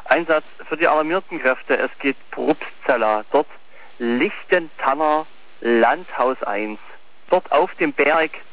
Einsatz für die alarmierten Kräfte. Es geht Probstzella. Dort Lichtentanner Landhaus 1. Dort auf dem Berg